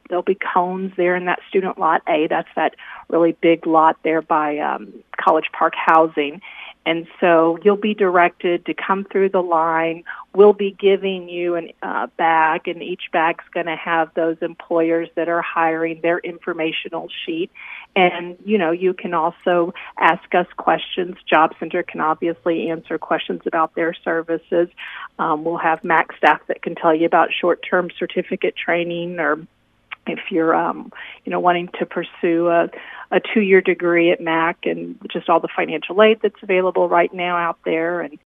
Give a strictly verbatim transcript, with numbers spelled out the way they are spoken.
there'll be cones there in that student lot A. That's that really big lot there by um, College Park Housing. And so you'll be directed to come through the line. We'll be giving you a uh, bag, and each bag's going to have those employers that are hiring, their informational sheet. And, you know, you can also ask us questions. Job Center can obviously answer questions about their services. Um, we'll have M A C staff that can tell you about short-term certificate training, or if you're, um, you know, wanting to pursue a, a two-year degree at M A C, and just all the financial aid that's available right now out there. And